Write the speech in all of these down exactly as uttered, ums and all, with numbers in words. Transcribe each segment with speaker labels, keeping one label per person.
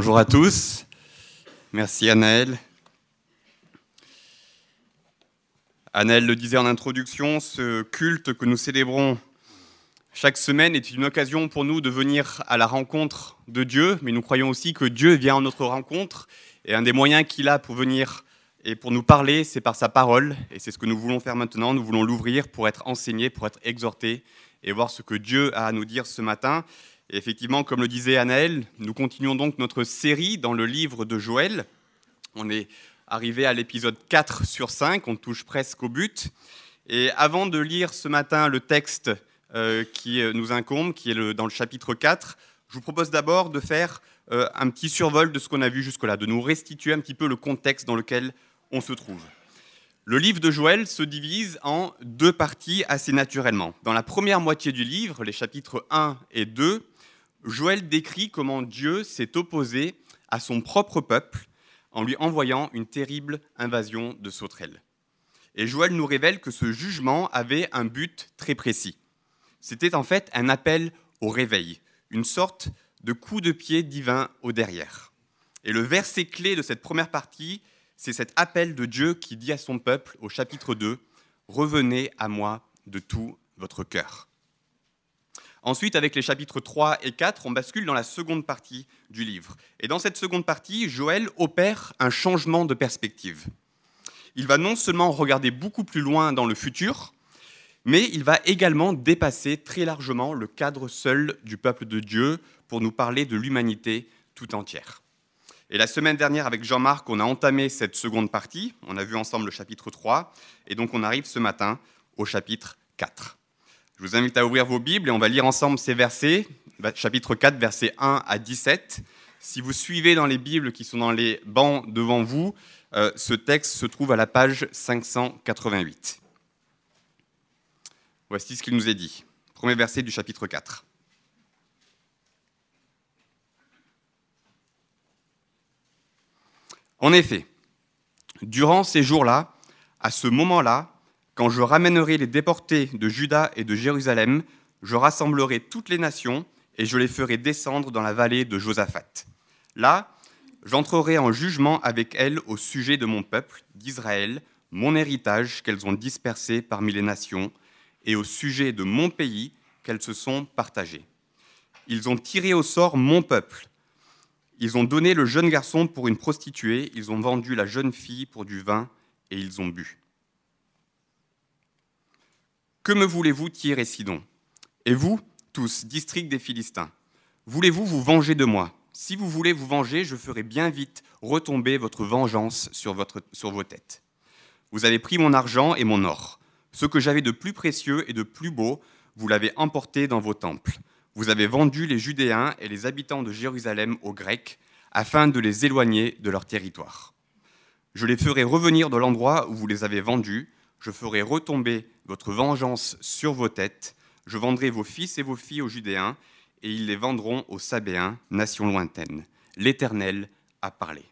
Speaker 1: Bonjour à tous. Merci Anaël. Anaël le disait en introduction, ce culte que nous célébrons chaque semaine est une occasion pour nous de venir à la rencontre de Dieu, mais nous croyons aussi que Dieu vient à notre rencontre, et un des moyens qu'il a pour venir et pour nous parler, c'est par sa parole, et c'est ce que nous voulons faire maintenant. Nous voulons l'ouvrir pour être enseignés, pour être exhortés, et voir ce que Dieu a à nous dire ce matin. Et effectivement, comme le disait Anaël, nous continuons donc notre série dans le livre de Joël. On est arrivé à l'épisode quatre sur cinq, on touche presque au but. Et avant de lire ce matin le texte euh, qui nous incombe, qui est le, dans le chapitre quatre, je vous propose d'abord de faire euh, un petit survol de ce qu'on a vu jusque-là, de nous restituer un petit peu le contexte dans lequel on se trouve. Le livre de Joël se divise en deux parties assez naturellement. Dans la première moitié du livre, les chapitres un et deux, Joël décrit comment Dieu s'est opposé à son propre peuple en lui envoyant une terrible invasion de sauterelles. Et Joël nous révèle que ce jugement avait un but très précis. C'était en fait un appel au réveil, une sorte de coup de pied divin au derrière. Et le verset clé de cette première partie, c'est cet appel de Dieu qui dit à son peuple au chapitre deux, « Revenez à moi de tout votre cœur ». Ensuite, avec les chapitres trois et quatre, on bascule dans la seconde partie du livre. Et dans cette seconde partie, Joël opère un changement de perspective. Il va non seulement regarder beaucoup plus loin dans le futur, mais il va également dépasser très largement le cadre seul du peuple de Dieu pour nous parler de l'humanité tout entière. Et la semaine dernière, avec Jean-Marc, on a entamé cette seconde partie. On a vu ensemble le chapitre trois. Et donc, on arrive ce matin au chapitre quatre. Je vous invite à ouvrir vos Bibles et on va lire ensemble ces versets, chapitre quatre, versets un à dix-sept. Si vous suivez dans les Bibles qui sont dans les bancs devant vous, euh, ce texte se trouve à la page cinq cent quatre-vingt-huit. Voici ce qu'il nous est dit. Premier verset du chapitre quatre. En effet, durant ces jours-là, à ce moment-là, quand je ramènerai les déportés de Juda et de Jérusalem, je rassemblerai toutes les nations et je les ferai descendre dans la vallée de Josaphat. Là, j'entrerai en jugement avec elles au sujet de mon peuple, d'Israël, mon héritage qu'elles ont dispersé parmi les nations, et au sujet de mon pays qu'elles se sont partagées. Ils ont tiré au sort mon peuple. Ils ont donné le jeune garçon pour une prostituée, ils ont vendu la jeune fille pour du vin et ils ont bu. Que me voulez-vous, Tyr et Sidon ? Et vous, tous, district des Philistins, voulez-vous vous venger de moi ? Si vous voulez vous venger, je ferai bien vite retomber votre vengeance sur, votre, sur vos têtes. Vous avez pris mon argent et mon or. Ce que j'avais de plus précieux et de plus beau, vous l'avez emporté dans vos temples. Vous avez vendu les Judéens et les habitants de Jérusalem aux Grecs, afin de les éloigner de leur territoire. Je les ferai revenir de l'endroit où vous les avez vendus. Je ferai retomber votre vengeance sur vos têtes. Je vendrai vos fils et vos filles aux Judéens, et ils les vendront aux Sabéens, nation lointaine. L'Éternel a parlé.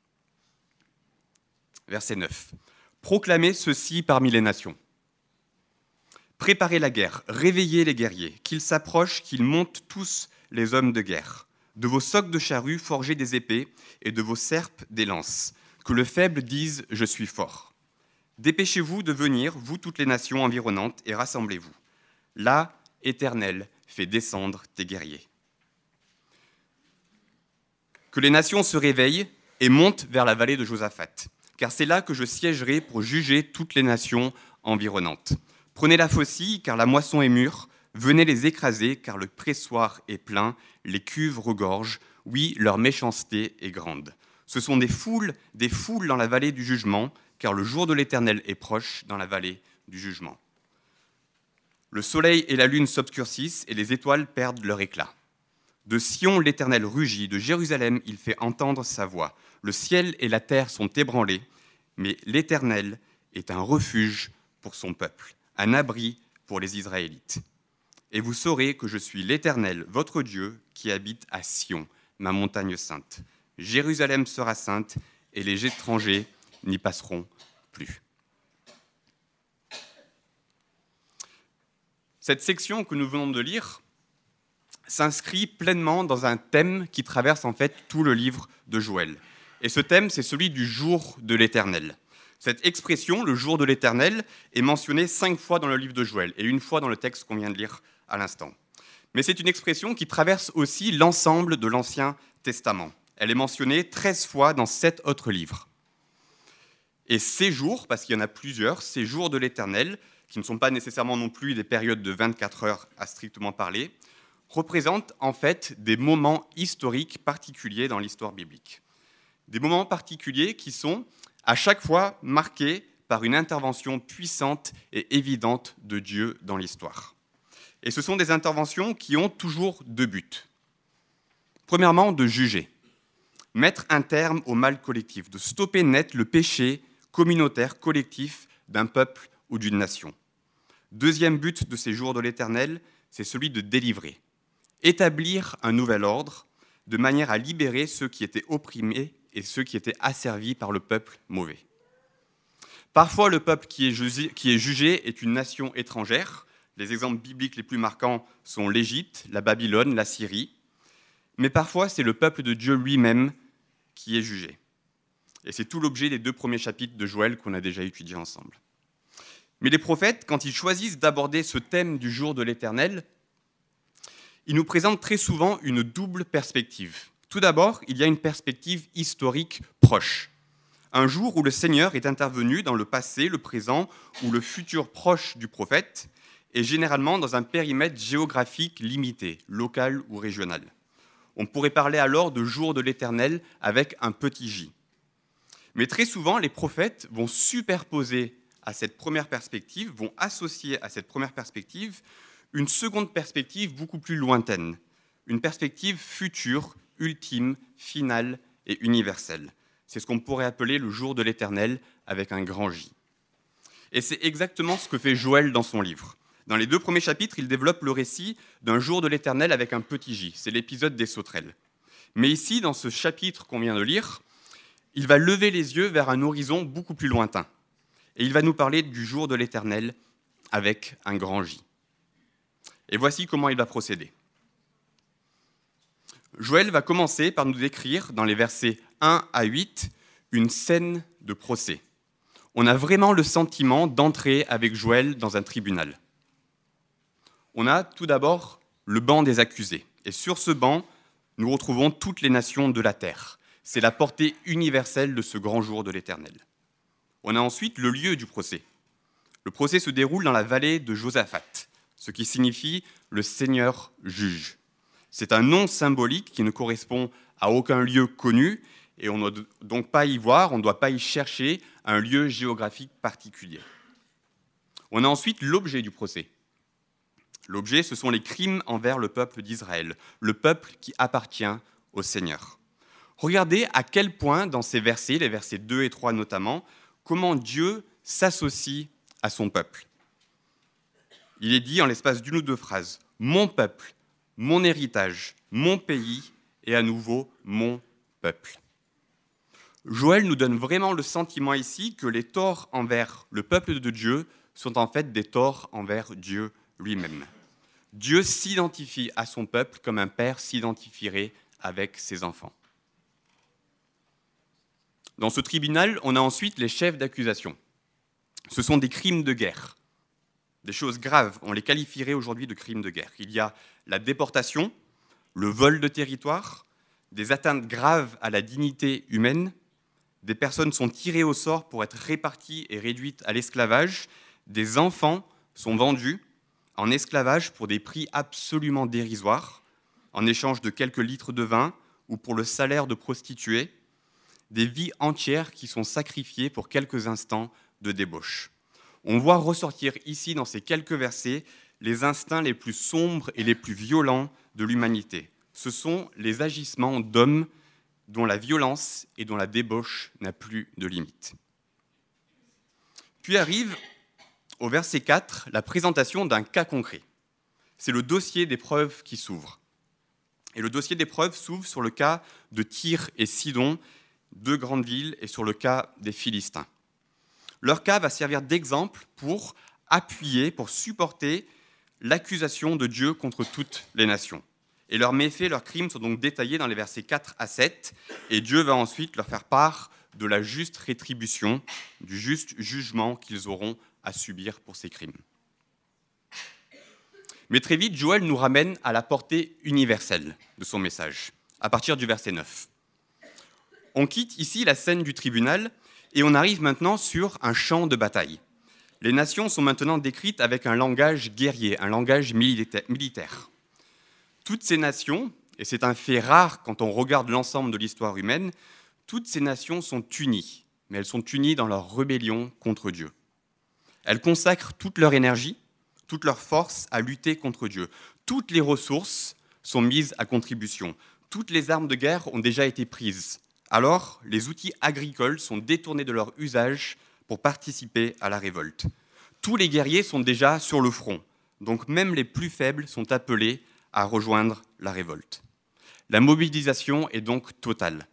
Speaker 1: Verset neuf. Proclamez ceci parmi les nations. Préparez la guerre, réveillez les guerriers, qu'ils s'approchent, qu'ils montent tous les hommes de guerre. De vos socs de charrues, forgez des épées, et de vos serpes des lances. Que le faible dise « Je suis fort ». Dépêchez-vous de venir, vous toutes les nations environnantes, et rassemblez-vous. Là, Éternel, fais descendre tes guerriers. Que les nations se réveillent et montent vers la vallée de Josaphat, car c'est là que je siégerai pour juger toutes les nations environnantes. Prenez la faucille, car la moisson est mûre. Venez les écraser, car le pressoir est plein, les cuves regorgent. Oui, leur méchanceté est grande. Ce sont des foules, des foules dans la vallée du jugement, car le jour de l'Éternel est proche dans la vallée du jugement. Le soleil et la lune s'obscurcissent et les étoiles perdent leur éclat. De Sion, l'Éternel rugit, de Jérusalem, il fait entendre sa voix. Le ciel et la terre sont ébranlés, mais l'Éternel est un refuge pour son peuple, un abri pour les Israélites. Et vous saurez que je suis l'Éternel, votre Dieu, qui habite à Sion, ma montagne sainte. Jérusalem sera sainte et les étrangers n'y passeront plus. Cette section que nous venons de lire s'inscrit pleinement dans un thème qui traverse en fait tout le livre de Joël. Et ce thème, c'est celui du jour de l'Éternel. Cette expression, le jour de l'Éternel, est mentionnée cinq fois dans le livre de Joël et une fois dans le texte qu'on vient de lire à l'instant. Mais c'est une expression qui traverse aussi l'ensemble de l'Ancien Testament. Elle est mentionnée treize fois dans sept autres livres. Et ces jours, parce qu'il y en a plusieurs, ces jours de l'Éternel, qui ne sont pas nécessairement non plus des périodes de vingt-quatre heures à strictement parler, représentent en fait des moments historiques particuliers dans l'histoire biblique. Des moments particuliers qui sont à chaque fois marqués par une intervention puissante et évidente de Dieu dans l'histoire. Et ce sont des interventions qui ont toujours deux buts. Premièrement, de juger, mettre un terme au mal collectif, de stopper net le péché communautaire, collectif d'un peuple ou d'une nation. Deuxième but de ces jours de l'Éternel, c'est celui de délivrer, établir un nouvel ordre de manière à libérer ceux qui étaient opprimés et ceux qui étaient asservis par le peuple mauvais. Parfois, le peuple qui est jugé, qui est jugé est une nation étrangère. Les exemples bibliques les plus marquants sont l'Égypte, la Babylone, la Syrie. Mais parfois, c'est le peuple de Dieu lui-même qui est jugé. Et c'est tout l'objet des deux premiers chapitres de Joël qu'on a déjà étudiés ensemble. Mais les prophètes, quand ils choisissent d'aborder ce thème du jour de l'Éternel, ils nous présentent très souvent une double perspective. Tout d'abord, il y a une perspective historique proche. Un jour où le Seigneur est intervenu dans le passé, le présent ou le futur proche du prophète, et généralement dans un périmètre géographique limité, local ou régional. On pourrait parler alors de jour de l'Éternel avec un petit j. Mais très souvent, les prophètes vont superposer à cette première perspective, vont associer à cette première perspective une seconde perspective beaucoup plus lointaine, une perspective future, ultime, finale et universelle. C'est ce qu'on pourrait appeler le jour de l'Éternel avec un grand J. Et c'est exactement ce que fait Joël dans son livre. Dans les deux premiers chapitres, il développe le récit d'un jour de l'Éternel avec un petit J. C'est l'épisode des sauterelles. Mais ici, dans ce chapitre qu'on vient de lire, il va lever les yeux vers un horizon beaucoup plus lointain. Et il va nous parler du jour de l'Éternel avec un grand J. Et voici comment il va procéder. Joël va commencer par nous décrire, dans les versets un à huit, une scène de procès. On a vraiment le sentiment d'entrer avec Joël dans un tribunal. On a tout d'abord le banc des accusés. Et sur ce banc, nous retrouvons toutes les nations de la terre. C'est la portée universelle de ce grand jour de l'Éternel. On a ensuite le lieu du procès. Le procès se déroule dans la vallée de Josaphat, ce qui signifie « le Seigneur juge ». C'est un nom symbolique qui ne correspond à aucun lieu connu, et on ne doit donc pas y voir, on ne doit pas y chercher un lieu géographique particulier. On a ensuite l'objet du procès. L'objet, ce sont les crimes envers le peuple d'Israël, le peuple qui appartient au Seigneur. Regardez à quel point, dans ces versets, les versets deux et trois notamment, comment Dieu s'associe à son peuple. Il est dit en l'espace d'une ou deux phrases, « Mon peuple, mon héritage, mon pays, et à nouveau, mon peuple ». Joël nous donne vraiment le sentiment ici que les torts envers le peuple de Dieu sont en fait des torts envers Dieu lui-même. Dieu s'identifie à son peuple comme un père s'identifierait avec ses enfants. Dans ce tribunal, on a ensuite les chefs d'accusation. Ce sont des crimes de guerre, des choses graves. On les qualifierait aujourd'hui de crimes de guerre. Il y a la déportation, le vol de territoire, des atteintes graves à la dignité humaine. Des personnes sont tirées au sort pour être réparties et réduites à l'esclavage. Des enfants sont vendus en esclavage pour des prix absolument dérisoires, en échange de quelques litres de vin ou pour le salaire de prostituées. Des vies entières qui sont sacrifiées pour quelques instants de débauche. On voit ressortir ici, dans ces quelques versets, les instincts les plus sombres et les plus violents de l'humanité. Ce sont les agissements d'hommes dont la violence et dont la débauche n'a plus de limite. Puis arrive, au verset quatre, la présentation d'un cas concret. C'est le dossier d'épreuve qui s'ouvre. Et le dossier d'épreuve s'ouvre sur le cas de Tyr et Sidon, deux grandes villes, et sur le cas des Philistins. Leur cas va servir d'exemple pour appuyer, pour supporter l'accusation de Dieu contre toutes les nations. Et leurs méfaits, leurs crimes sont donc détaillés dans les versets quatre à sept, et Dieu va ensuite leur faire part de la juste rétribution, du juste jugement qu'ils auront à subir pour ces crimes. Mais très vite, Joël nous ramène à la portée universelle de son message, à partir du verset neuf. On quitte ici la scène du tribunal et on arrive maintenant sur un champ de bataille. Les nations sont maintenant décrites avec un langage guerrier, un langage militaire. Toutes ces nations, et c'est un fait rare quand on regarde l'ensemble de l'histoire humaine, toutes ces nations sont unies, mais elles sont unies dans leur rébellion contre Dieu. Elles consacrent toute leur énergie, toute leur force à lutter contre Dieu. Toutes les ressources sont mises à contribution. Toutes les armes de guerre ont déjà été prises. Alors, les outils agricoles sont détournés de leur usage pour participer à la révolte. Tous les guerriers sont déjà sur le front, donc même les plus faibles sont appelés à rejoindre la révolte. La mobilisation est donc totale.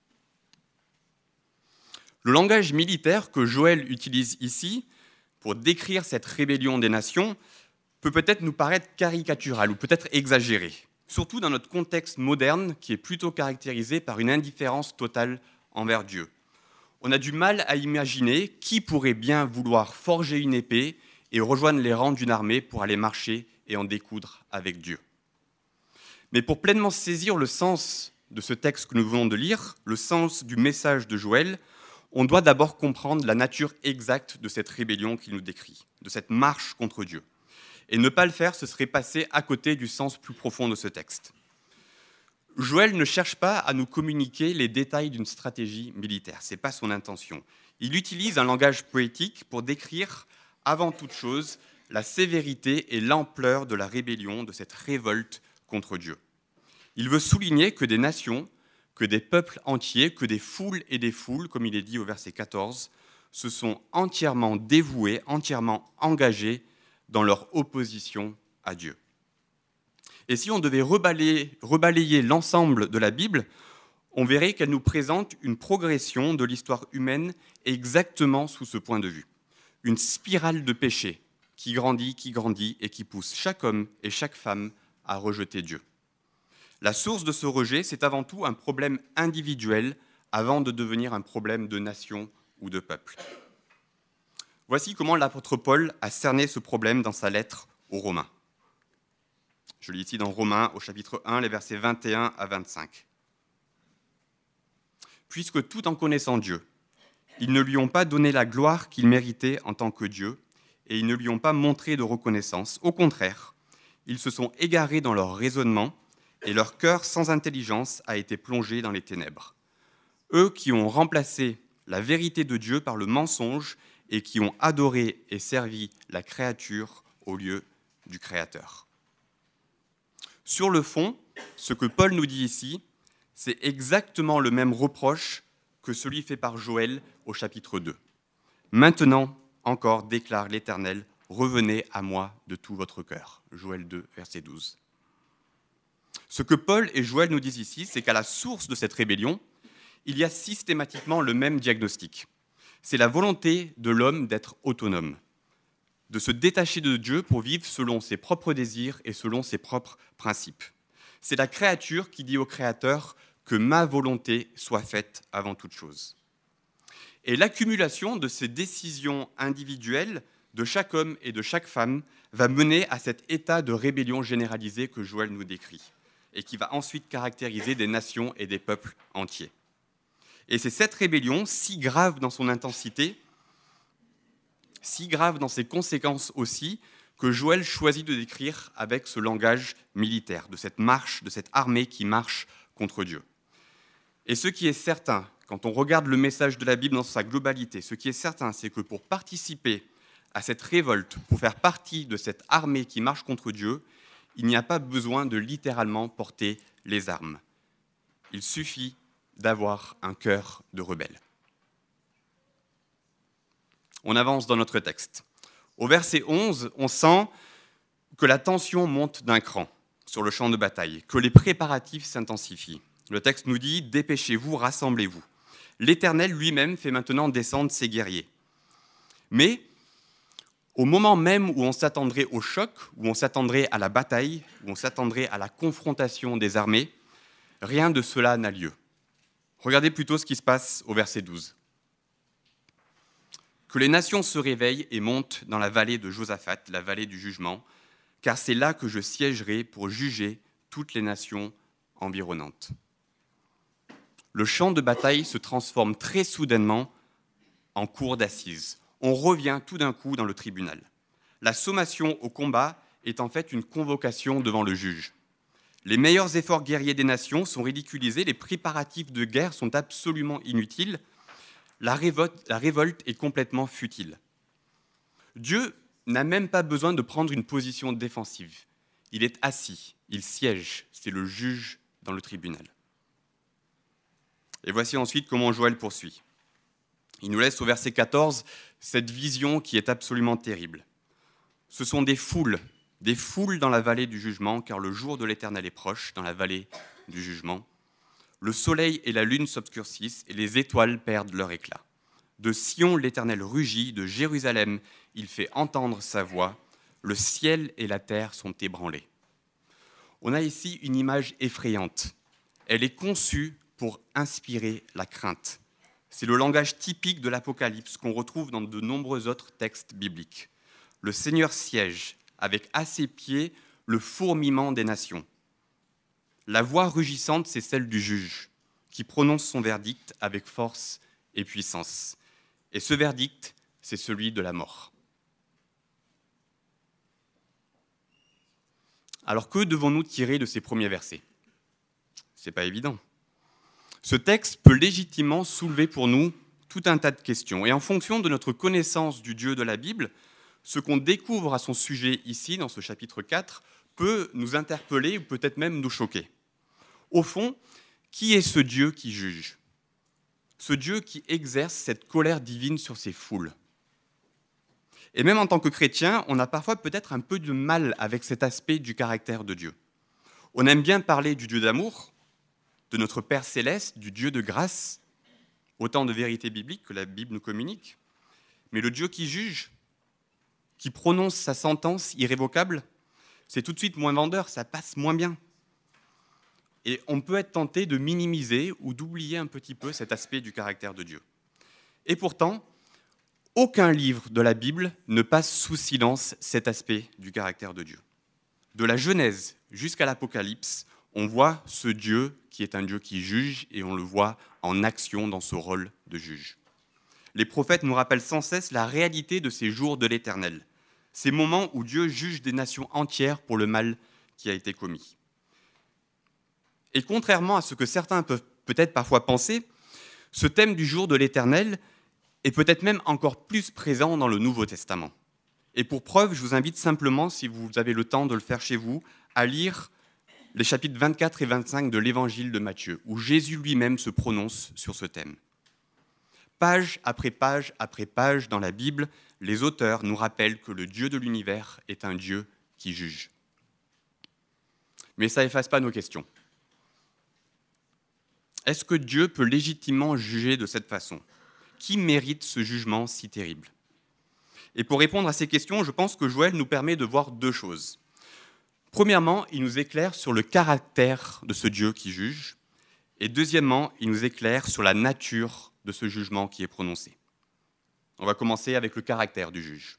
Speaker 1: Le langage militaire que Joël utilise ici pour décrire cette rébellion des nations peut peut-être nous paraître caricatural ou peut-être exagéré, surtout dans notre contexte moderne qui est plutôt caractérisé par une indifférence totale envers Dieu. On a du mal à imaginer qui pourrait bien vouloir forger une épée et rejoindre les rangs d'une armée pour aller marcher et en découdre avec Dieu. Mais pour pleinement saisir le sens de ce texte que nous venons de lire, le sens du message de Joël, on doit d'abord comprendre la nature exacte de cette rébellion qu'il nous décrit, de cette marche contre Dieu. Et ne pas le faire, ce serait passer à côté du sens plus profond de ce texte. Joël ne cherche pas à nous communiquer les détails d'une stratégie militaire, ce n'est pas son intention. Il utilise un langage poétique pour décrire, avant toute chose, la sévérité et l'ampleur de la rébellion, de cette révolte contre Dieu. Il veut souligner que des nations, que des peuples entiers, que des foules et des foules, comme il est dit au verset quatorze, se sont entièrement dévoués, entièrement engagés dans leur opposition à Dieu. Et si on devait rebalayer, rebalayer l'ensemble de la Bible, on verrait qu'elle nous présente une progression de l'histoire humaine exactement sous ce point de vue. Une spirale de péché qui grandit, qui grandit et qui pousse chaque homme et chaque femme à rejeter Dieu. La source de ce rejet, c'est avant tout un problème individuel avant de devenir un problème de nation ou de peuple. Voici comment l'apôtre Paul a cerné ce problème dans sa lettre aux Romains. Je lis ici dans Romains, au chapitre un, les versets vingt et un à vingt-cinq. « Puisque tout en connaissant Dieu, ils ne lui ont pas donné la gloire qu'il méritait en tant que Dieu, et ils ne lui ont pas montré de reconnaissance. Au contraire, ils se sont égarés dans leur raisonnement, et leur cœur sans intelligence a été plongé dans les ténèbres. Eux qui ont remplacé la vérité de Dieu par le mensonge et qui ont adoré et servi la créature au lieu du Créateur. » Sur le fond, ce que Paul nous dit ici, c'est exactement le même reproche que celui fait par Joël au chapitre deux. « Maintenant encore, déclare l'Éternel, revenez à moi de tout votre cœur. » Joël deux, verset douze. Ce que Paul et Joël nous disent ici, c'est qu'à la source de cette rébellion, il y a systématiquement le même diagnostic. C'est la volonté de l'homme d'être autonome, de se détacher de Dieu pour vivre selon ses propres désirs et selon ses propres principes. C'est la créature qui dit au Créateur que ma volonté soit faite avant toute chose. Et l'accumulation de ces décisions individuelles de chaque homme et de chaque femme va mener à cet état de rébellion généralisée que Joël nous décrit et qui va ensuite caractériser des nations et des peuples entiers. Et c'est cette rébellion, si grave dans son intensité, si grave dans ses conséquences aussi, que Joël choisit de décrire avec ce langage militaire, de cette marche, de cette armée qui marche contre Dieu. Et ce qui est certain, quand on regarde le message de la Bible dans sa globalité, ce qui est certain, c'est que pour participer à cette révolte, pour faire partie de cette armée qui marche contre Dieu, il n'y a pas besoin de littéralement porter les armes. Il suffit d'avoir un cœur de rebelle. On avance dans notre texte. Au verset onze, on sent que la tension monte d'un cran sur le champ de bataille, que les préparatifs s'intensifient. Le texte nous dit « Dépêchez-vous, rassemblez-vous ». L'Éternel lui-même fait maintenant descendre ses guerriers. Mais Au moment même où on s'attendrait au choc, où on s'attendrait à la bataille, où on s'attendrait à la confrontation des armées, rien de cela n'a lieu. Regardez plutôt ce qui se passe au verset douze. Que les nations se réveillent et montent dans la vallée de Josaphat, la vallée du jugement, car c'est là que je siégerai pour juger toutes les nations environnantes. Le champ de bataille se transforme très soudainement en cour d'assises. On revient tout d'un coup dans le tribunal. La sommation au combat est en fait une convocation devant le juge. Les meilleurs efforts guerriers des nations sont ridiculisés, les préparatifs de guerre sont absolument inutiles, la révolte, la révolte est complètement futile. Dieu n'a même pas besoin de prendre une position défensive. Il est assis, il siège, c'est le juge dans le tribunal. Et voici ensuite comment Joël poursuit. Il nous laisse au verset quatorze cette vision qui est absolument terrible. Ce sont des foules, des foules dans la vallée du jugement, car le jour de l'Éternel est proche, dans la vallée du jugement. Le soleil et la lune s'obscurcissent et les étoiles perdent leur éclat. De Sion, l'Éternel rugit, de Jérusalem, il fait entendre sa voix. Le ciel et la terre sont ébranlés. On a ici une image effrayante. Elle est conçue pour inspirer la crainte. C'est le langage typique de l'Apocalypse qu'on retrouve dans de nombreux autres textes bibliques. Le Seigneur siège avec à ses pieds le fourmillement des nations. La voix rugissante, c'est celle du juge, qui prononce son verdict avec force et puissance. Et ce verdict, c'est celui de la mort. Alors que devons-nous tirer de ces premiers versets ? Ce n'est pas évident. Ce texte peut légitimement soulever pour nous tout un tas de questions. Et en fonction de notre connaissance du Dieu de la Bible, ce qu'on découvre à son sujet ici, dans ce chapitre quatre, peut nous interpeller ou peut-être même nous choquer. Au fond, qui est ce Dieu qui juge ? Ce Dieu qui exerce cette colère divine sur ses foules. Et même en tant que chrétien, on a parfois peut-être un peu de mal avec cet aspect du caractère de Dieu. On aime bien parler du Dieu d'amour, de notre Père céleste, du Dieu de grâce, autant de vérités bibliques que la Bible nous communique. Mais le Dieu qui juge, qui prononce sa sentence irrévocable, c'est tout de suite moins vendeur, ça passe moins bien. Et on peut être tenté de minimiser ou d'oublier un petit peu cet aspect du caractère de Dieu. Et pourtant, aucun livre de la Bible ne passe sous silence cet aspect du caractère de Dieu. De la Genèse jusqu'à l'Apocalypse, on voit ce Dieu qui est un Dieu qui juge et on le voit en action dans ce rôle de juge. Les prophètes nous rappellent sans cesse la réalité de ces jours de l'Éternel, ces moments où Dieu juge des nations entières pour le mal qui a été commis. Et contrairement à ce que certains peuvent peut-être parfois penser, ce thème du jour de l'Éternel est peut-être même encore plus présent dans le Nouveau Testament. Et pour preuve, je vous invite simplement, si vous avez le temps de le faire chez vous, à lire les chapitres vingt-quatre et vingt-cinq de l'Évangile de Matthieu, où Jésus lui-même se prononce sur ce thème. Page après page après page dans la Bible, les auteurs nous rappellent que le Dieu de l'univers est un Dieu qui juge. Mais ça n'efface pas nos questions. Est-ce que Dieu peut légitimement juger de cette façon ? Qui mérite ce jugement si terrible ? Et pour répondre à ces questions, je pense que Joël nous permet de voir deux choses. Premièrement, il nous éclaire sur le caractère de ce Dieu qui juge. Et deuxièmement, il nous éclaire sur la nature de ce jugement qui est prononcé. On va commencer avec le caractère du juge.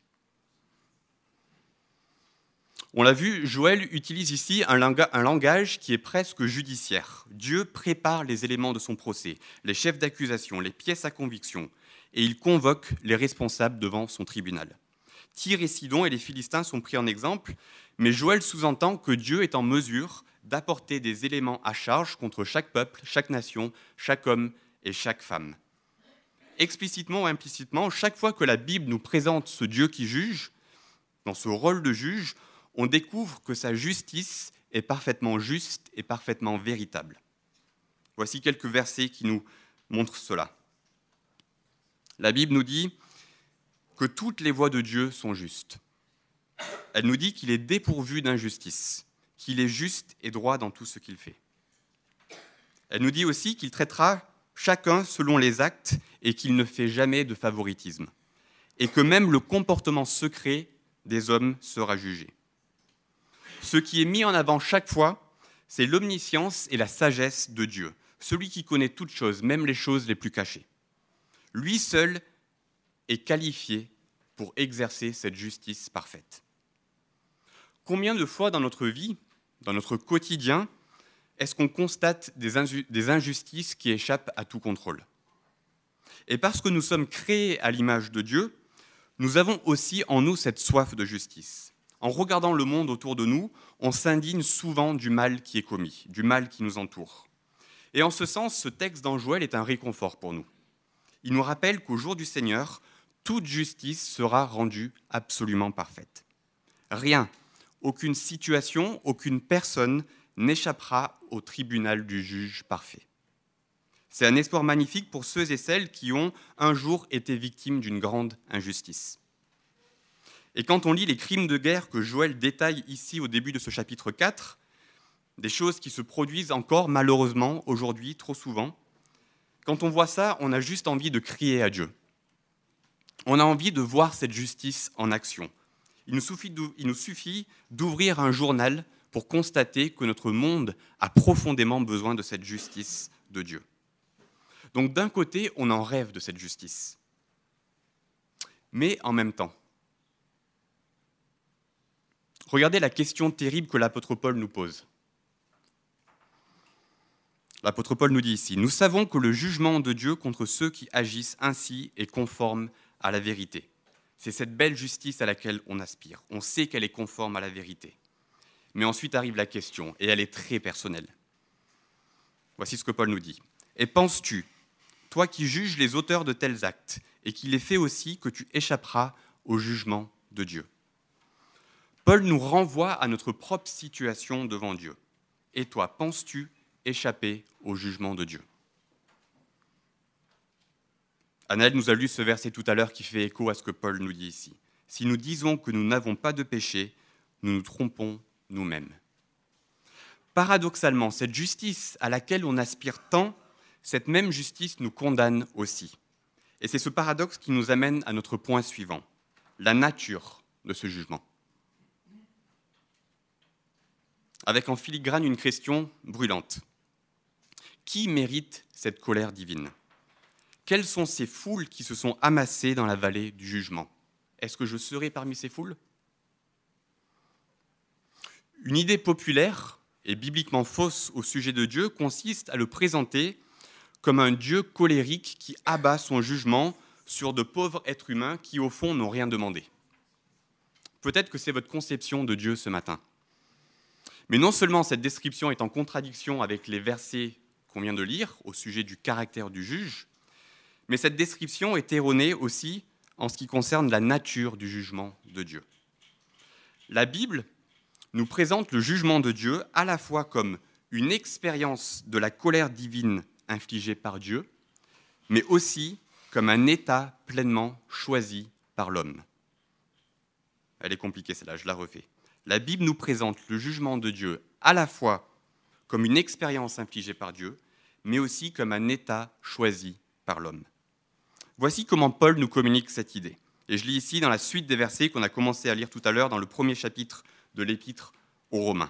Speaker 1: On l'a vu, Joël utilise ici un langage qui est presque judiciaire. Dieu prépare les éléments de son procès, les chefs d'accusation, les pièces à conviction, et il convoque les responsables devant son tribunal. Tyr et Sidon et les Philistins sont pris en exemple, mais Joël sous-entend que Dieu est en mesure d'apporter des éléments à charge contre chaque peuple, chaque nation, chaque homme et chaque femme. Explicitement ou implicitement, chaque fois que la Bible nous présente ce Dieu qui juge, dans ce rôle de juge, on découvre que sa justice est parfaitement juste et parfaitement véritable. Voici quelques versets qui nous montrent cela. La Bible nous dit que toutes les voies de Dieu sont justes. Elle nous dit qu'il est dépourvu d'injustice, qu'il est juste et droit dans tout ce qu'il fait. Elle nous dit aussi qu'il traitera chacun selon les actes et qu'il ne fait jamais de favoritisme. et que même le comportement secret des hommes sera jugé. Ce qui est mis en avant chaque fois, c'est l'omniscience et la sagesse de Dieu, celui qui connaît toutes choses, même les choses les plus cachées. Lui seul est qualifié pour exercer cette justice parfaite. Combien de fois dans notre vie, dans notre quotidien, est-ce qu'on constate des injustices qui échappent à tout contrôle ? Et parce que nous sommes créés à l'image de Dieu, nous avons aussi en nous cette soif de justice. En regardant le monde autour de nous, on s'indigne souvent du mal qui est commis, du mal qui nous entoure. Et en ce sens, ce texte dans Joël est un réconfort pour nous. Il nous rappelle qu'au jour du Seigneur, toute justice sera rendue absolument parfaite. Rien, aucune situation, aucune personne n'échappera au tribunal du juge parfait. C'est un espoir magnifique pour ceux et celles qui ont un jour été victimes d'une grande injustice. Et quand on lit les crimes de guerre que Joël détaille ici au début de ce chapitre quatre, des choses qui se produisent encore malheureusement aujourd'hui trop souvent, quand on voit ça, on a juste envie de crier à Dieu. On a envie de voir cette justice en action. Il nous suffit, il nous suffit d'ouvrir un journal pour constater que notre monde a profondément besoin de cette justice de Dieu. Donc d'un côté, on en rêve de cette justice. Mais en même temps, regardez la question terrible que l'apôtre Paul nous pose. L'apôtre Paul nous dit ici, « Nous savons que le jugement de Dieu contre ceux qui agissent ainsi est conforme à la vérité. » C'est cette belle justice à laquelle on aspire. On sait qu'elle est conforme à la vérité. Mais ensuite arrive la question, et elle est très personnelle. Voici ce que Paul nous dit. « Et penses-tu, toi qui juges les auteurs de tels actes, et qui les fais aussi, que tu échapperas au jugement de Dieu ?» Paul nous renvoie à notre propre situation devant Dieu. « Et toi, penses-tu échapper au jugement de Dieu ?» Anaël nous a lu ce verset tout à l'heure qui fait écho à ce que Paul nous dit ici. « Si nous disons que nous n'avons pas de péché, nous nous trompons nous-mêmes. » Paradoxalement, cette justice à laquelle on aspire tant, cette même justice nous condamne aussi. Et c'est ce paradoxe qui nous amène à notre point suivant, la nature de ce jugement. Avec en filigrane une question brûlante. Qui mérite cette colère divine ? Quelles sont ces foules qui se sont amassées dans la vallée du jugement ? Est-ce que je serai parmi ces foules ? Une idée populaire et bibliquement fausse au sujet de Dieu consiste à le présenter comme un Dieu colérique qui abat son jugement sur de pauvres êtres humains qui, au fond, n'ont rien demandé. Peut-être que c'est votre conception de Dieu ce matin. Mais non seulement cette description est en contradiction avec les versets qu'on vient de lire au sujet du caractère du juge, mais cette description est erronée aussi en ce qui concerne la nature du jugement de Dieu. La Bible nous présente le jugement de Dieu à la fois comme une expérience de la colère divine infligée par Dieu, mais aussi comme un état pleinement choisi par l'homme. Elle est compliquée celle-là, je la refais. La Bible nous présente le jugement de Dieu à la fois comme une expérience infligée par Dieu, mais aussi comme un état choisi par l'homme. Voici comment Paul nous communique cette idée. Et je lis ici dans la suite des versets qu'on a commencé à lire tout à l'heure dans le premier chapitre de l'Épître aux Romains.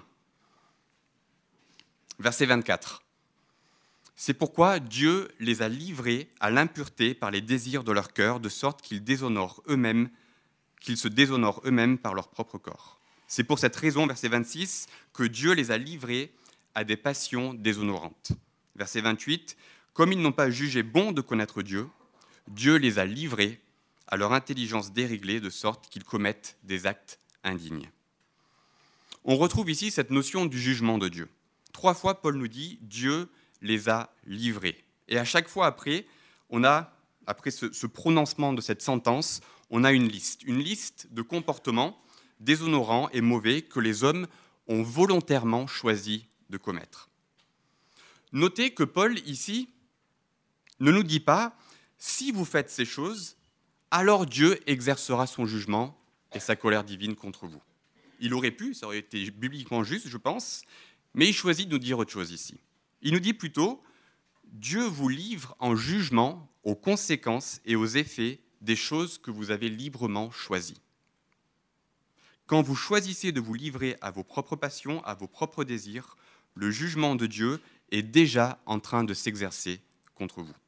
Speaker 1: Verset vingt-quatre. « C'est pourquoi Dieu les a livrés à l'impureté par les désirs de leur cœur, de sorte qu'ils déshonorent eux-mêmes, qu'ils se déshonorent eux-mêmes par leur propre corps. C'est pour cette raison, verset vingt-six, que Dieu les a livrés à des passions déshonorantes. » Verset vingt-huit. « Comme ils n'ont pas jugé bon de connaître Dieu, Dieu les a livrés à leur intelligence déréglée, de sorte qu'ils commettent des actes indignes. » On retrouve ici cette notion du jugement de Dieu. Trois fois, Paul nous dit « Dieu les a livrés ». Et à chaque fois après, on a, après ce, ce prononcement de cette sentence, on a une liste, une liste de comportements déshonorants et mauvais que les hommes ont volontairement choisi de commettre. Notez que Paul, ici, ne nous dit pas « si vous faites ces choses, alors Dieu exercera son jugement et sa colère divine contre vous ». Il aurait pu, ça aurait été bibliquement juste, je pense, mais il choisit de nous dire autre chose ici. Il nous dit plutôt « Dieu vous livre en jugement aux conséquences et aux effets des choses que vous avez librement choisies. Quand vous choisissez de vous livrer à vos propres passions, à vos propres désirs, le jugement de Dieu est déjà en train de s'exercer contre vous.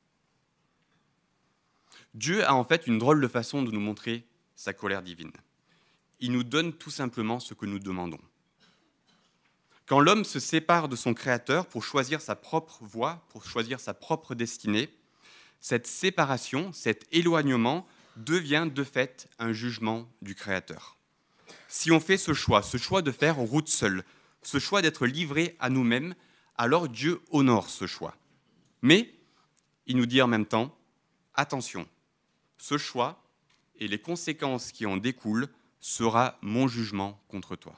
Speaker 1: Dieu a en fait une drôle de façon de nous montrer sa colère divine. Il nous donne tout simplement ce que nous demandons. Quand l'homme se sépare de son Créateur pour choisir sa propre voie, pour choisir sa propre destinée, cette séparation, cet éloignement devient de fait un jugement du Créateur. Si on fait ce choix, ce choix de faire route seule, ce choix d'être livré à nous-mêmes, alors Dieu honore ce choix. Mais il nous dit en même temps, attention, ce choix et les conséquences qui en découlent sera mon jugement contre toi.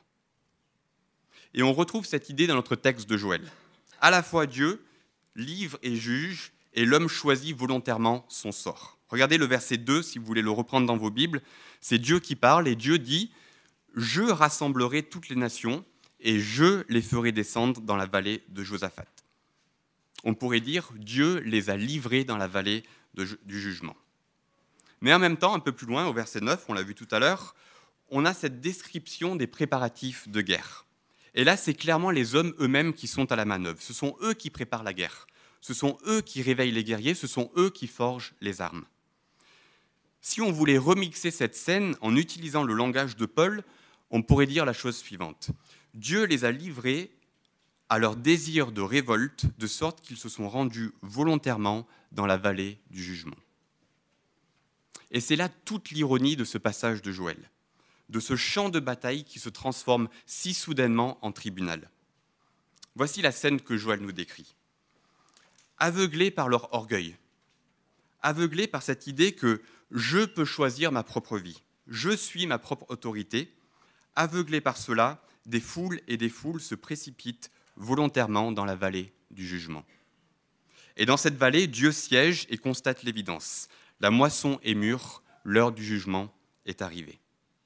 Speaker 1: Et on retrouve cette idée dans notre texte de Joël. À la fois Dieu livre et juge, et l'homme choisit volontairement son sort. Regardez le verset deux, si vous voulez le reprendre dans vos Bibles. C'est Dieu qui parle, et Dieu dit « Je rassemblerai toutes les nations, et je les ferai descendre dans la vallée de Josaphat. » On pourrait dire « Dieu les a livrés dans la vallée de, du jugement ». Mais en même temps, un peu plus loin, au verset neuf, on l'a vu tout à l'heure, on a cette description des préparatifs de guerre. Et là, c'est clairement les hommes eux-mêmes qui sont à la manœuvre. Ce sont eux qui préparent la guerre. Ce sont eux qui réveillent les guerriers. Ce sont eux qui forgent les armes. Si on voulait remixer cette scène en utilisant le langage de Paul, on pourrait dire la chose suivante. Dieu les a livrés à leur désir de révolte, de sorte qu'ils se sont rendus volontairement dans la vallée du jugement. Et c'est là toute l'ironie de ce passage de Joël, de ce champ de bataille qui se transforme si soudainement en tribunal. Voici la scène que Joël nous décrit. Aveuglés par leur orgueil, aveuglés par cette idée que je peux choisir ma propre vie, je suis ma propre autorité, aveuglés par cela, des foules et des foules se précipitent volontairement dans la vallée du jugement. Et dans cette vallée, Dieu siège et constate l'évidence. La moisson est mûre, l'heure du jugement est arrivée.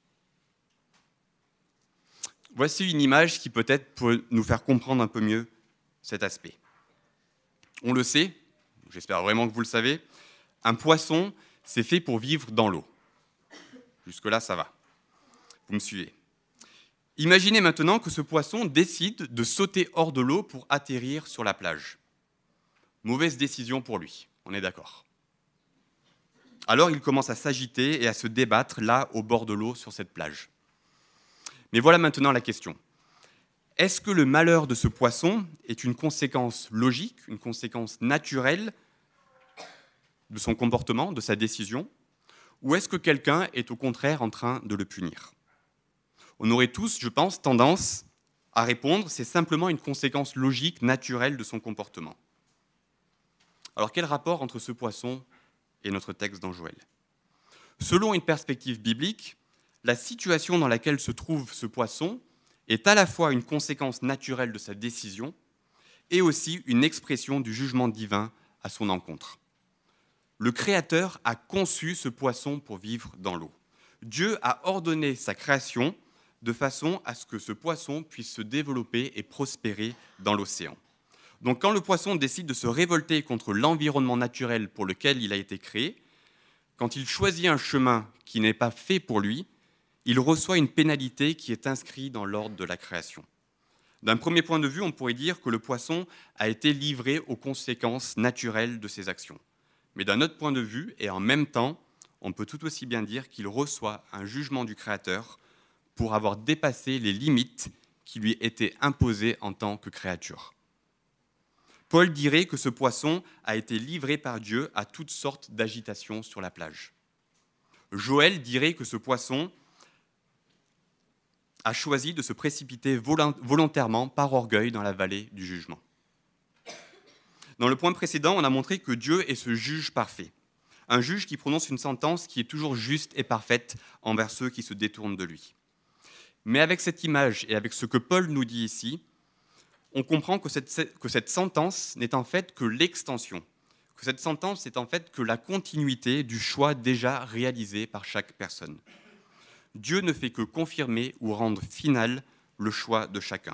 Speaker 1: Voici une image qui peut-être peut nous faire comprendre un peu mieux cet aspect. On le sait, j'espère vraiment que vous le savez, un poisson, c'est fait pour vivre dans l'eau. Jusque-là, ça va. Vous me suivez. Imaginez maintenant que ce poisson décide de sauter hors de l'eau pour atterrir sur la plage. Mauvaise décision pour lui, on est d'accord. Alors il commence à s'agiter et à se débattre là, au bord de l'eau, sur cette plage. Mais voilà maintenant la question. Est-ce que le malheur de ce poisson est une conséquence logique, une conséquence naturelle de son comportement, de sa décision, ou est-ce que quelqu'un est au contraire en train de le punir ? On aurait tous, je pense, tendance à répondre, c'est simplement une conséquence logique, naturelle de son comportement. Alors quel rapport entre ce poisson et notre texte dans Joël ? Selon une perspective biblique, la situation dans laquelle se trouve ce poisson est à la fois une conséquence naturelle de sa décision et aussi une expression du jugement divin à son encontre. Le Créateur a conçu ce poisson pour vivre dans l'eau. Dieu a ordonné sa création de façon à ce que ce poisson puisse se développer et prospérer dans l'océan. Donc quand le poisson décide de se révolter contre l'environnement naturel pour lequel il a été créé, quand il choisit un chemin qui n'est pas fait pour lui, il reçoit une pénalité qui est inscrite dans l'ordre de la création. D'un premier point de vue, on pourrait dire que le poisson a été livré aux conséquences naturelles de ses actions. Mais d'un autre point de vue, et en même temps, on peut tout aussi bien dire qu'il reçoit un jugement du Créateur pour avoir dépassé les limites qui lui étaient imposées en tant que créature. Paul dirait que ce poisson a été livré par Dieu à toutes sortes d'agitations sur la plage. Joël dirait que ce poisson a choisi de se précipiter volontairement par orgueil dans la vallée du jugement. Dans le point précédent, on a montré que Dieu est ce juge parfait, un juge qui prononce une sentence qui est toujours juste et parfaite envers ceux qui se détournent de lui. Mais avec cette image et avec ce que Paul nous dit ici, on comprend que cette, que cette sentence n'est en fait que l'extension, que cette sentence n'est en fait que la continuité du choix déjà réalisé par chaque personne. Dieu ne fait que confirmer ou rendre final le choix de chacun.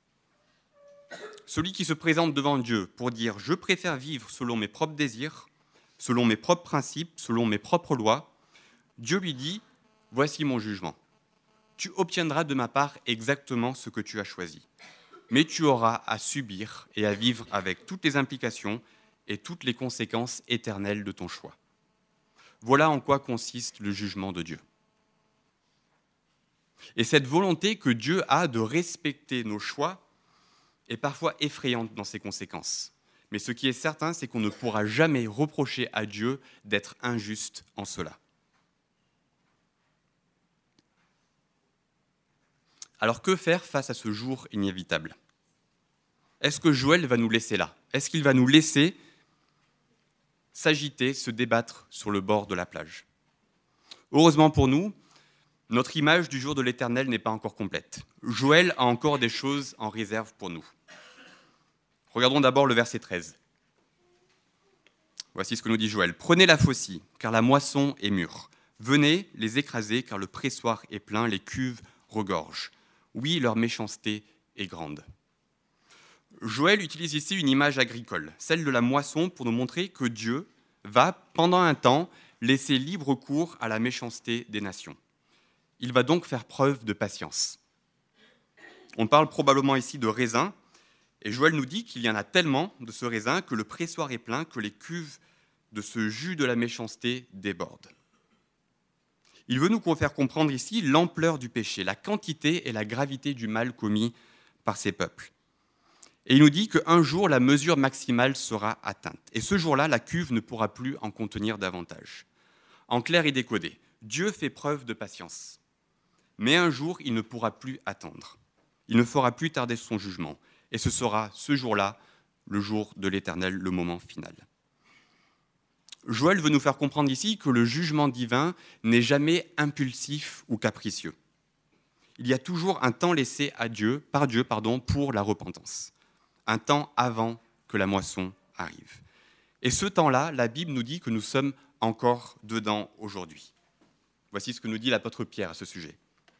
Speaker 1: Celui qui se présente devant Dieu pour dire « je préfère vivre selon mes propres désirs, selon mes propres principes, selon mes propres lois », Dieu lui dit « Voici mon jugement. Tu obtiendras de ma part exactement ce que tu as choisi, mais tu auras à subir et à vivre avec toutes les implications et toutes les conséquences éternelles de ton choix. » Voilà en quoi consiste le jugement de Dieu. Et cette volonté que Dieu a de respecter nos choix est parfois effrayante dans ses conséquences. Mais ce qui est certain, c'est qu'on ne pourra jamais reprocher à Dieu d'être injuste en cela. Alors que faire face à ce jour inévitable ? Est-ce que Joël va nous laisser là ? Est-ce qu'il va nous laisser s'agiter, se débattre sur le bord de la plage ? Heureusement pour nous, notre image du jour de l'Éternel n'est pas encore complète. Joël a encore des choses en réserve pour nous. Regardons d'abord le verset treize. Voici ce que nous dit Joël. « Prenez la faucille, car la moisson est mûre. Venez les écraser, car le pressoir est plein, les cuves regorgent. Oui, leur méchanceté est grande. » Joël utilise ici une image agricole, celle de la moisson, pour nous montrer que Dieu va, pendant un temps, laisser libre cours à la méchanceté des nations. Il va donc faire preuve de patience. On parle probablement ici de raisin, et Joël nous dit qu'il y en a tellement de ce raisin que le pressoir est plein, que les cuves de ce jus de la méchanceté débordent. Il veut nous faire comprendre ici l'ampleur du péché, la quantité et la gravité du mal commis par ces peuples. Et il nous dit qu'un jour, la mesure maximale sera atteinte. Et ce jour-là, la cuve ne pourra plus en contenir davantage. En clair et décodé, Dieu fait preuve de patience. Mais un jour, il ne pourra plus attendre. Il ne fera plus tarder son jugement. Et ce sera ce jour-là, le jour de l'Éternel, le moment final. Joël veut nous faire comprendre ici que le jugement divin n'est jamais impulsif ou capricieux. Il y a toujours un temps laissé à Dieu, par Dieu pardon, pour la repentance. Un temps avant que la moisson arrive. Et ce temps-là, la Bible nous dit que nous sommes encore dedans aujourd'hui. Voici ce que nous dit l'apôtre Pierre à ce sujet.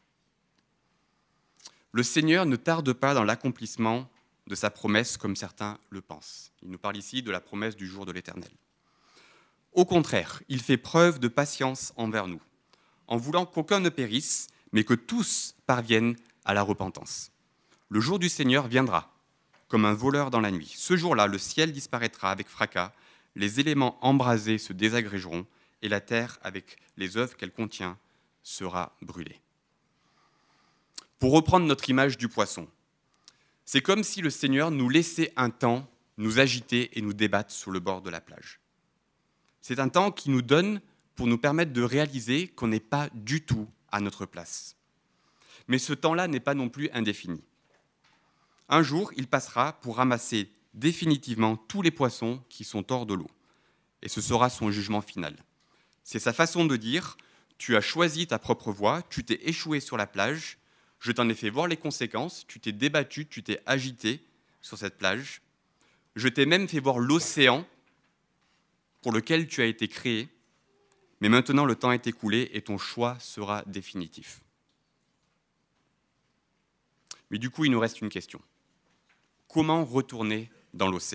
Speaker 1: Le Seigneur ne tarde pas dans l'accomplissement de sa promesse comme certains le pensent. Il nous parle ici de la promesse du jour de l'Éternel. Au contraire, il fait preuve de patience envers nous, en voulant qu'aucun ne périsse, mais que tous parviennent à la repentance. Le jour du Seigneur viendra, comme un voleur dans la nuit. Ce jour-là, le ciel disparaîtra avec fracas, les éléments embrasés se désagrégeront, et la terre, avec les œuvres qu'elle contient, sera brûlée. Pour reprendre notre image du poisson, c'est comme si le Seigneur nous laissait un temps nous agiter et nous débattre sur le bord de la plage. C'est un temps qui nous donne pour nous permettre de réaliser qu'on n'est pas du tout à notre place. Mais ce temps-là n'est pas non plus indéfini. Un jour, il passera pour ramasser définitivement tous les poissons qui sont hors de l'eau. Et ce sera son jugement final. C'est sa façon de dire « Tu as choisi ta propre voie, tu t'es échoué sur la plage, je t'en ai fait voir les conséquences, tu t'es débattu, tu t'es agité sur cette plage, je t'ai même fait voir l'océan pour lequel tu as été créé, mais maintenant le temps est écoulé et ton choix sera définitif. » Mais du coup, il nous reste une question. Comment retourner dans l'océan ?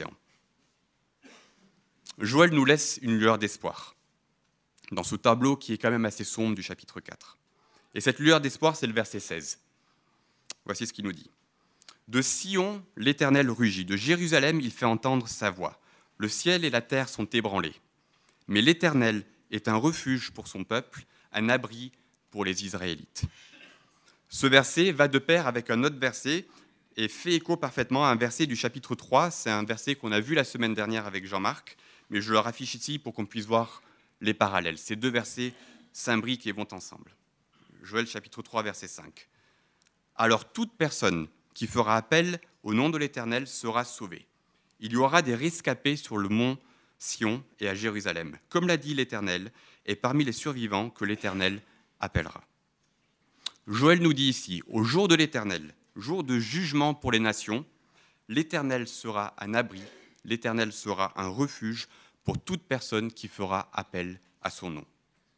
Speaker 1: Joël nous laisse une lueur d'espoir dans ce tableau qui est quand même assez sombre du chapitre quatre. Et cette lueur d'espoir, c'est le verset seize. Voici ce qu'il nous dit. « De Sion, l'Éternel rugit, de Jérusalem, il fait entendre sa voix. Le ciel et la terre sont ébranlés. Mais l'Éternel est un refuge pour son peuple, un abri pour les Israélites. » Ce verset va de pair avec un autre verset et fait écho parfaitement à un verset du chapitre trois. C'est un verset qu'on a vu la semaine dernière avec Jean-Marc, mais je le raffiche ici pour qu'on puisse voir les parallèles. Ces deux versets s'imbriquent et vont ensemble. Joël chapitre trois, verset cinq. « Alors toute personne qui fera appel au nom de l'Éternel sera sauvée. Il y aura des rescapés sur le mont Sion et à Jérusalem, comme l'a dit l'Éternel, et parmi les survivants que l'Éternel appellera. » Joël nous dit ici, au jour de l'Éternel, jour de jugement pour les nations, l'Éternel sera un abri, l'Éternel sera un refuge pour toute personne qui fera appel à son nom.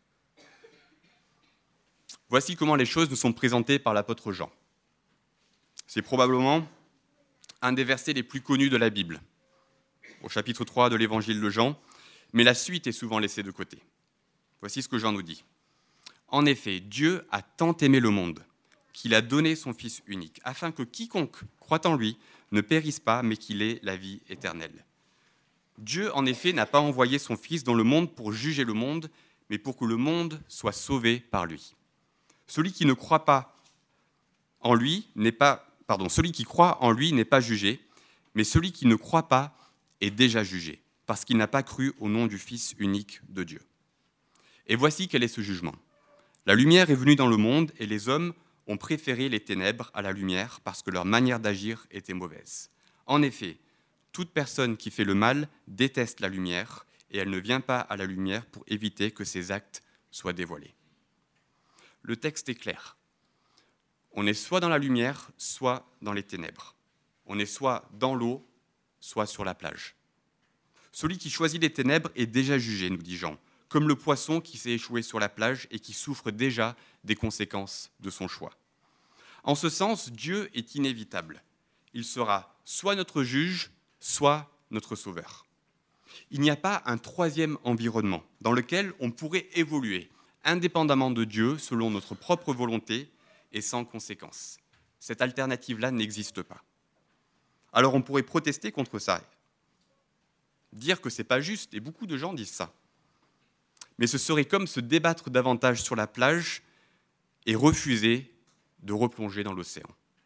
Speaker 1: Voici comment les choses nous sont présentées par l'apôtre Jean. C'est probablement un des versets les plus connus de la Bible, au chapitre trois de l'évangile de Jean, mais la suite est souvent laissée de côté. Voici ce que Jean nous dit. En effet, Dieu a tant aimé le monde qu'il a donné son Fils unique, afin que quiconque croit en lui ne périsse pas, mais qu'il ait la vie éternelle. Dieu, en effet, n'a pas envoyé son Fils dans le monde pour juger le monde, mais pour que le monde soit sauvé par lui. Celui qui ne croit pas en lui n'est pas, pardon, celui qui croit en lui n'est pas jugé, mais celui qui ne croit pas est déjà jugé, parce qu'il n'a pas cru au nom du Fils unique de Dieu. Et voici quel est ce jugement. La lumière est venue dans le monde, et les hommes ont préféré les ténèbres à la lumière, parce que leur manière d'agir était mauvaise. En effet, toute personne qui fait le mal déteste la lumière, et elle ne vient pas à la lumière pour éviter que ses actes soient dévoilés. Le texte est clair. On est soit dans la lumière, soit dans les ténèbres. On est soit dans l'eau, soit sur la plage. Celui qui choisit les ténèbres est déjà jugé, nous dit Jean, comme le poisson qui s'est échoué sur la plage et qui souffre déjà des conséquences de son choix. En ce sens, Dieu est inévitable. Il sera soit notre juge, soit notre sauveur. Il n'y a pas un troisième environnement dans lequel on pourrait évoluer indépendamment de Dieu, selon notre propre volonté et sans conséquence. Cette alternative-là n'existe pas. Alors on pourrait protester contre ça, dire que ce n'est pas juste, et beaucoup de gens disent ça. Mais ce serait comme se débattre davantage sur la plage et refuser de replonger dans l'océan.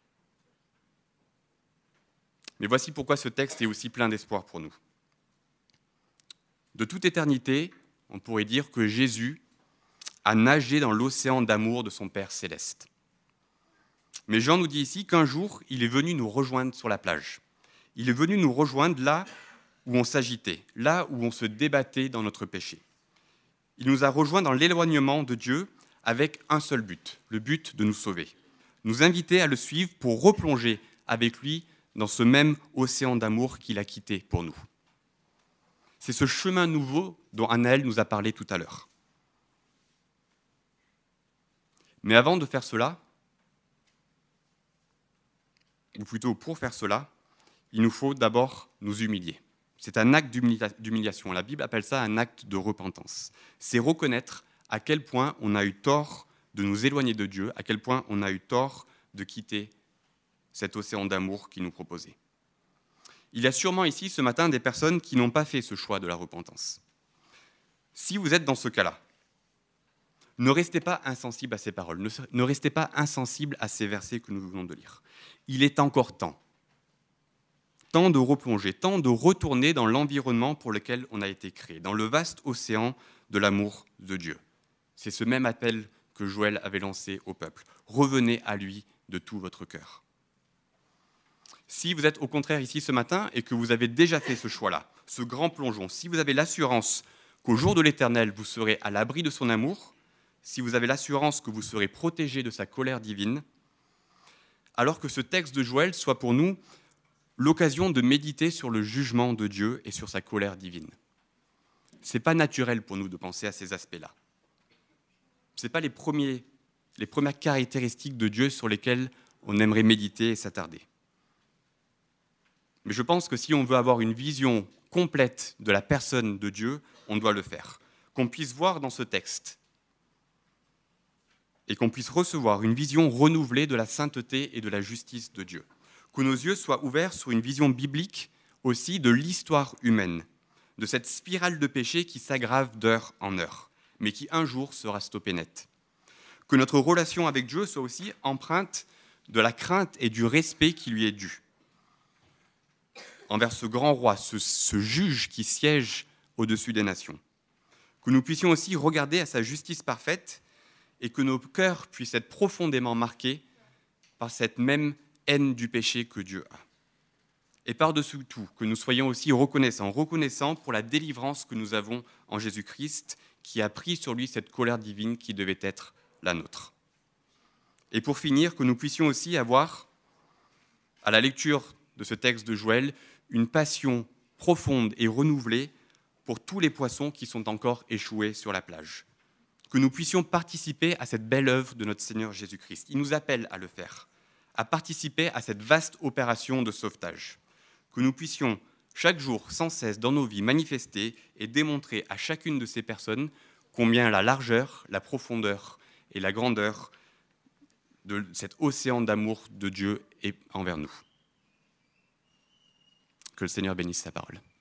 Speaker 1: Mais voici pourquoi ce texte est aussi plein d'espoir pour nous. De toute éternité, on pourrait dire que Jésus a nagé dans l'océan d'amour de son Père céleste. Mais Jean nous dit ici qu'un jour, il est venu nous rejoindre sur la plage. Il est venu nous rejoindre là où on s'agitait, là où on se débattait dans notre péché. Il nous a rejoints dans l'éloignement de Dieu avec un seul but, le but de nous sauver. Nous inviter à le suivre pour replonger avec lui dans ce même océan d'amour qu'il a quitté pour nous. C'est ce chemin nouveau dont Anaël nous a parlé tout à l'heure. Mais avant de faire cela, ou plutôt pour faire cela, il nous faut d'abord nous humilier. C'est un acte d'humiliation. La Bible appelle ça un acte de repentance. C'est reconnaître à quel point on a eu tort de nous éloigner de Dieu, à quel point on a eu tort de quitter cet océan d'amour qu'il nous proposait. Il y a sûrement ici ce matin des personnes qui n'ont pas fait ce choix de la repentance. Si vous êtes dans ce cas-là, ne restez pas insensible à ces paroles, ne, ne restez pas insensible à ces versets que nous venons de lire. Il est encore temps. Temps de replonger, temps de retourner dans l'environnement pour lequel on a été créé, dans le vaste océan de l'amour de Dieu. C'est ce même appel que Joël avait lancé au peuple. Revenez à lui de tout votre cœur. Si vous êtes au contraire ici ce matin et que vous avez déjà fait ce choix-là, ce grand plongeon, si vous avez l'assurance qu'au jour de l'Éternel, vous serez à l'abri de son amour, si vous avez l'assurance que vous serez protégé de sa colère divine, alors que ce texte de Joël soit pour nous l'occasion de méditer sur le jugement de Dieu et sur sa colère divine. Ce n'est pas naturel pour nous de penser à ces aspects-là. Ce n'est pas les, premiers, les premières caractéristiques de Dieu sur lesquelles on aimerait méditer et s'attarder. Mais je pense que si on veut avoir une vision complète de la personne de Dieu, on doit le faire. Qu'on puisse voir dans ce texte et qu'on puisse recevoir une vision renouvelée de la sainteté et de la justice de Dieu. Que nos yeux soient ouverts sur une vision biblique aussi de l'histoire humaine, de cette spirale de péché qui s'aggrave d'heure en heure, mais qui un jour sera stoppée net. Que notre relation avec Dieu soit aussi empreinte de la crainte et du respect qui lui est dû envers ce grand roi, ce, ce juge qui siège au-dessus des nations. Que nous puissions aussi regarder à sa justice parfaite et que nos cœurs puissent être profondément marqués par cette même haine du péché que Dieu a. Et par-dessus tout, que nous soyons aussi reconnaissants, reconnaissants pour la délivrance que nous avons en Jésus-Christ, qui a pris sur lui cette colère divine qui devait être la nôtre. Et pour finir, que nous puissions aussi avoir, à la lecture de ce texte de Joël, une passion profonde et renouvelée pour tous les poissons qui sont encore échoués sur la plage. Que nous puissions participer à cette belle œuvre de notre Seigneur Jésus-Christ. Il nous appelle à le faire, à participer à cette vaste opération de sauvetage. Que nous puissions chaque jour, sans cesse, dans nos vies, manifester et démontrer à chacune de ces personnes combien la largeur, la profondeur et la grandeur de cet océan d'amour de Dieu envers nous. Que le Seigneur bénisse sa parole.